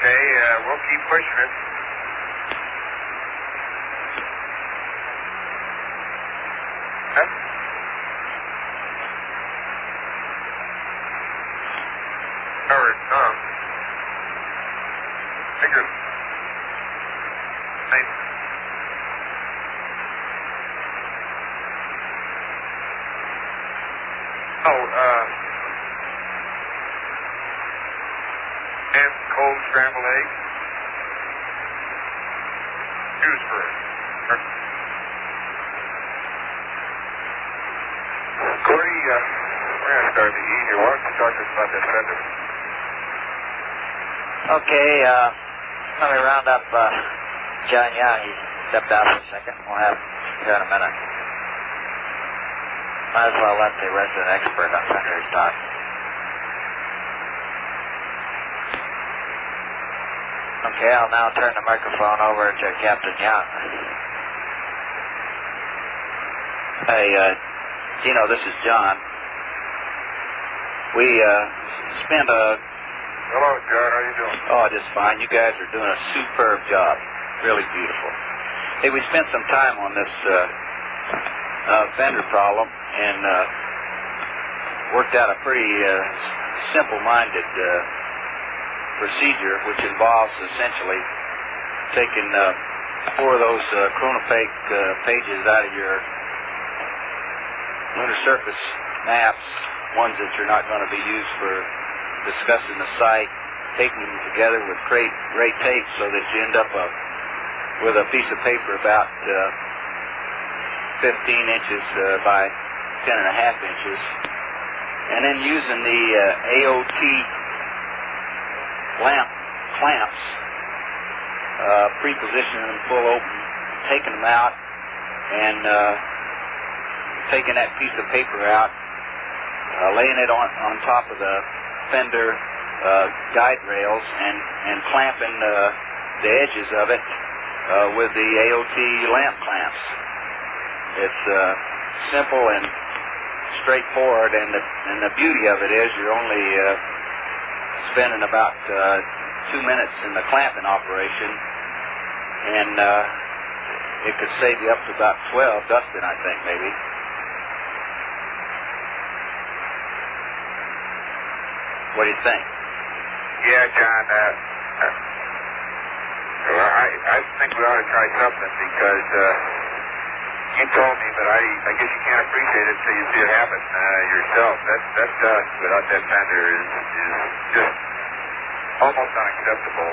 Okay, we'll keep pushing it. Or some. Bigger. Same. And cold scrambled eggs. Dewsbury. Gordy, we're going to start the easier. Why don't you talk to us about that fender? Okay, let me round up John Young. He stepped out for a second. We'll have him here in a minute. Might as well let the resident expert on fenders talk. Okay, I'll now turn the microphone over to Captain Young. Hey, Dino, this is John. We spent a... Hello, John. How you doing? Oh, just fine. You guys are doing a superb job. Really beautiful. Hey, we spent some time on this fender problem and worked out a pretty simple-minded procedure, which involves essentially taking 4 of those Chronopaque pages out of your lunar surface maps, ones that you're not going to be used for discussing the site, taping them together with gray tape so that you end up with a piece of paper about 15 inches by 10.5 inches, and then using the AOT clamps, pre-positioning them full open, taking them out, and taking that piece of paper out, laying it on top of the fender guide rails, and clamping the edges of it with the AOT lamp clamps. It's simple and straightforward, and the beauty of it is you're only spending about 2 minutes in the clamping operation, and it could save you up to about 12 dusting, I think, maybe. What do you think? Yeah, John, I think we ought to try something because you told me, but I guess you can't appreciate it until you see it happen yourself. That dust without that fender is just almost unacceptable.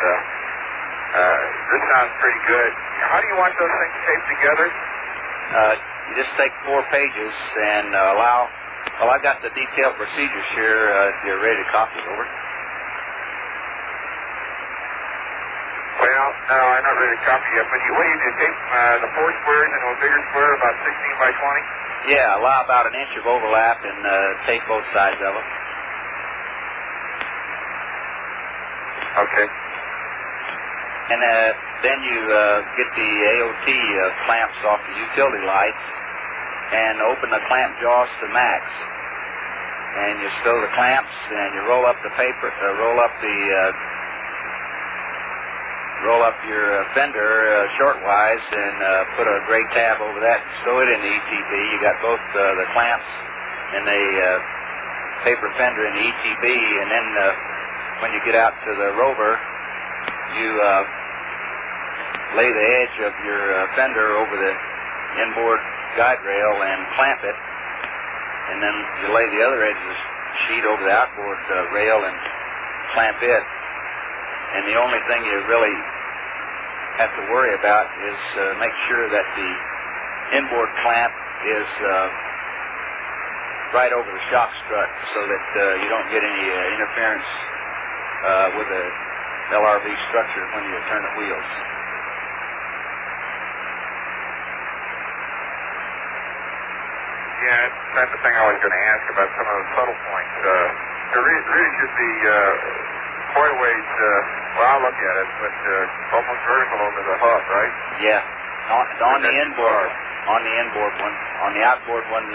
This sounds pretty good. How do you want those things taped together? You just take 4 pages and allow... Well, I've got the detailed procedures here if you're ready to copy over. Well, no, I'm not ready to copy yet, but what do you do? Tape the 4 squares into a bigger square about 16 by 20? Yeah, allow about an inch of overlap and tape both sides of them. Okay. And then you get the AOT clamps off the utility lights and open the clamp jaws to max. And you stow the clamps and you roll up the paper, roll up your fender shortwise and put a gray tab over that and stow it in the ETB. You got both the clamps and the paper fender in the ETB, and then when you get out to the rover, you lay the edge of your fender over the inboard guide rail and clamp it, and then you lay the other edge of the sheet over the outboard rail and clamp it. And the only thing you really have to worry about is make sure that the inboard clamp is right over the shock strut so that you don't get any interference with the LRV structure when you turn the wheels. Yeah, that's the type of thing I was going to ask about some of the subtle points. There really should be coilways, well, I'll look at it, but almost vertical over the hub, right? Yeah, on the inboard. On the inboard one. On the outboard one,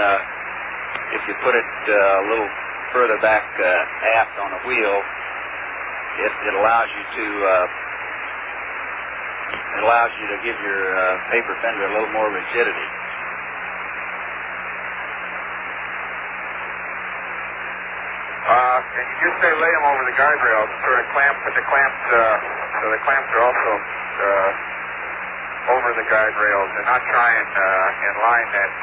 if you put it a little further back aft on the wheel, it allows you to give your paper fender a little more rigidity. And you just say lay them over the guardrails, sort of put the clamps, so the clamps are also over the guardrails, and not try and line that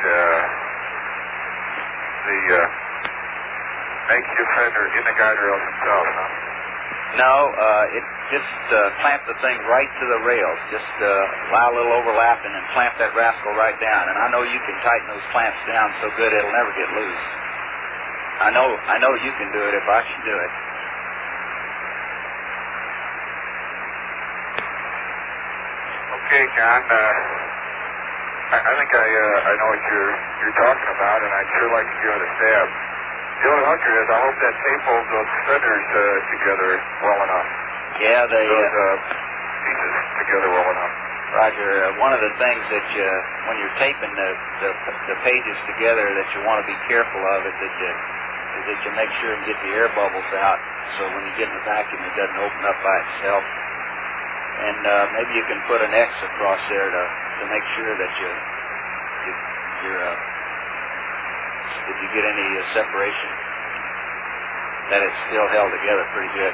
the makeshift fender in the guardrails themselves, huh? No, it just clamp the thing right to the rails. Just allow a little overlap and then clamp that rascal right down. And I know you can tighten those clamps down so good it'll never get loose. I know you can do it if I should do it. Okay, John. I think I know what you're talking about, and I'd sure like to give it a stab. The only hooker is I hope that tape holds those fenders together well enough. Yeah, those pieces together well enough. Roger, one of the things that when you're taping the pages together that you want to be careful of is that you make sure and get the air bubbles out, so when you get in the vacuum it doesn't open up by itself. And maybe you can put an X across there to make sure that if you get any separation, that it's still held together pretty good.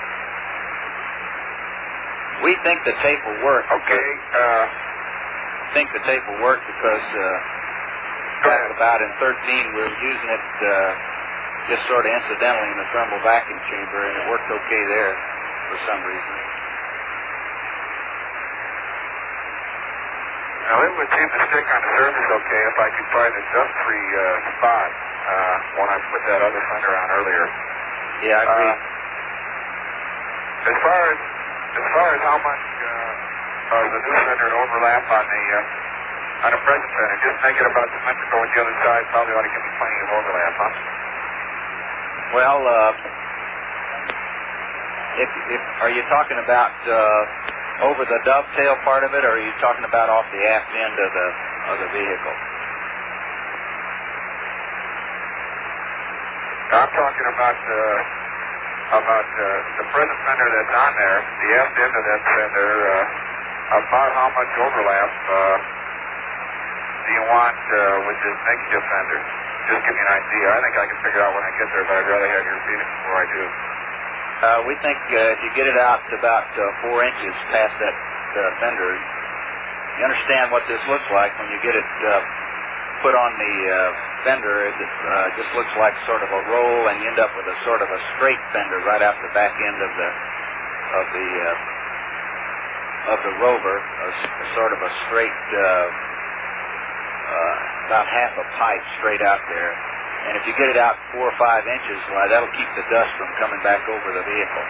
We think the tape will work. Okay. Think the tape will work because about in 13 we were using it just sort of incidentally in the thermal vacuum chamber, and it worked okay there for some reason. Now, it would seem to stick on the surface okay if I could find a dust-free spot when I put that other fender on earlier. Yeah, I agree. As far as how much of the new fender would overlap on the present fender, just make it about symmetrical with the other side. Probably ought to give me plenty of overlap, huh? Well, are you talking about over the dovetail part of it, or are you talking about off the aft end of the vehicle? I'm talking about the present fender that's on there, the aft end of that fender. About how much overlap do you want with this makeshift fender? Just give me an idea. I think I can figure out when I get there, but I'd rather have you repeat it before I do. We think if you get it out to about 4 inches past that fender, you understand what this looks like when you get it put on the fender. It just looks like sort of a roll, and you end up with a sort of a straight fender right out the back end of the rover, a sort of a straight, about half a pipe straight out there. And if you get it out 4 or 5 inches, why, that'll keep the dust from coming back over the vehicle.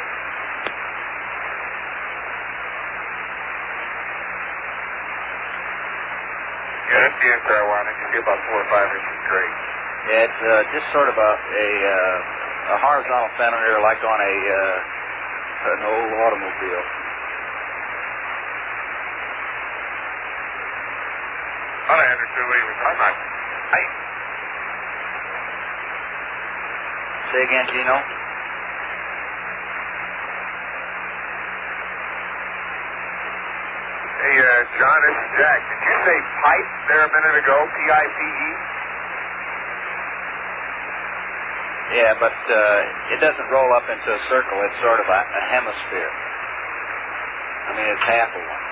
Yeah, that's the answer I wanted. You see about 4 or 5 inches, great. Yeah, it's just sort of a horizontal fender like on an old automobile. Thought I understood what he was talking about. Say again, Gino? Hey, John, this is Jack. Did you say pipe there a minute ago? P-I-P-E? Yeah, but it doesn't roll up into a circle. It's sort of a hemisphere. I mean, it's half of one.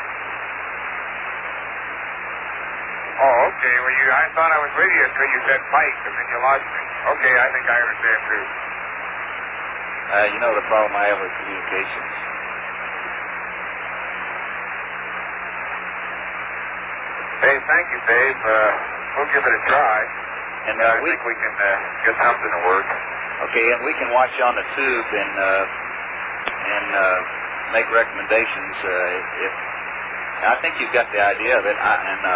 Oh, okay. Well, I thought I was with you until you said pipe, and then you lost me. Okay, I think I understand, too. You know the problem I have with communications. Hey, thank you, Dave. We'll give it a try. And I think we can get something to work. Okay, and we can watch on the tube and make recommendations. I think you've got the idea of it.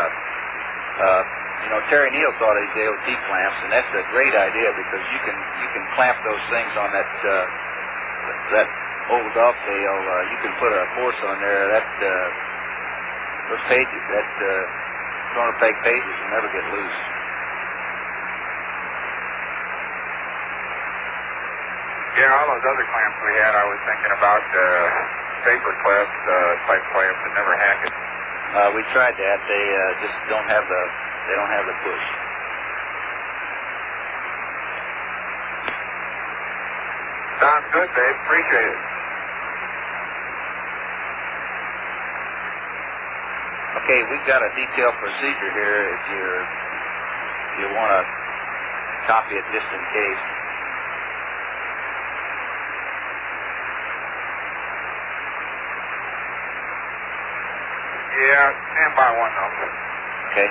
Terry Neal thought of these AOT clamps, and that's a great idea because you can clamp those things on that old dovetail. You can put a force on there. Those pages, corner peg pages, will never get loose. Yeah, all those other clamps we had, I was thinking about paper clamps, type clamps that never hack it. We tried that. They just don't have the push. Sounds good, Dave. Appreciate it. Okay, we've got a detailed procedure here if you want to copy it just in case. Yeah, stand by one though. Okay.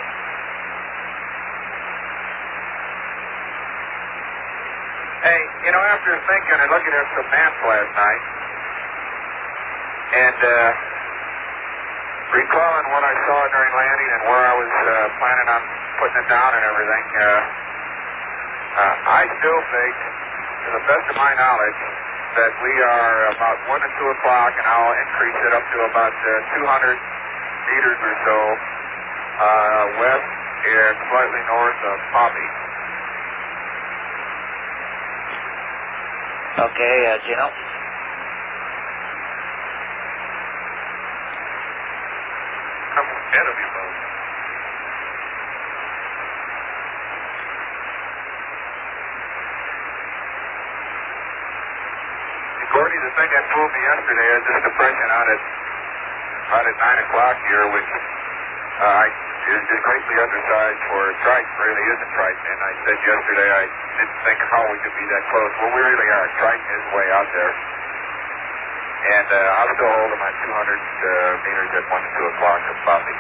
Hey, you know, after thinking and looking at some maps last night, and recalling what I saw during landing and where I was planning on putting it down and everything, I still think, to the best of my knowledge, that we are about 1 to 2 o'clock, and I'll increase it up to about 200 meters or so west and slightly north of Poppy. Okay, Gino. Come ahead of you, folks. Gordy, the thing that fooled me yesterday is this depression out at 9 o'clock here, which is just greatly undersized for Triton, really isn't Triton. And I said yesterday I didn't think how we could be that close. Well, we really are. Triton is way out there. And I'll still hold them at 200 meters at 1 to 2 o'clock of Poppy.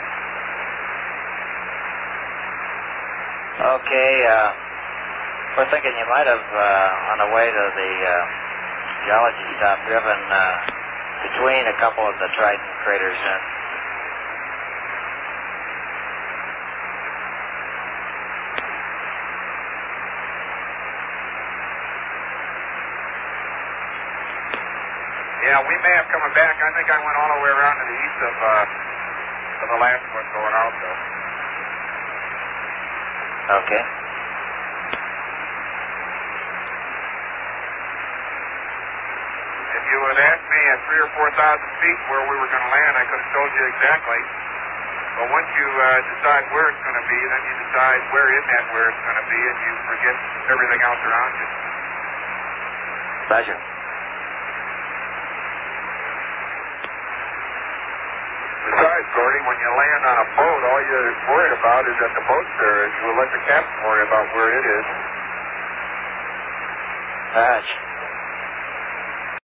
Okay, we're thinking you might have, on the way to the geology stop, driven between a couple of the Triton craters. Yeah, we may have coming back. I think I went all the way around to the east of the last one going out, though. Okay. If you would asked me at 3,000 or 4,000 feet where we were going to land, I could have told you exactly. But once you decide where it's going to be, then you decide where in that where it's going to be, and you forget everything else around you. Pleasure. Besides, Gordy, when you land on a boat, all you're worried about is that the boat's there, and you will let the captain worry about where it is. Roger.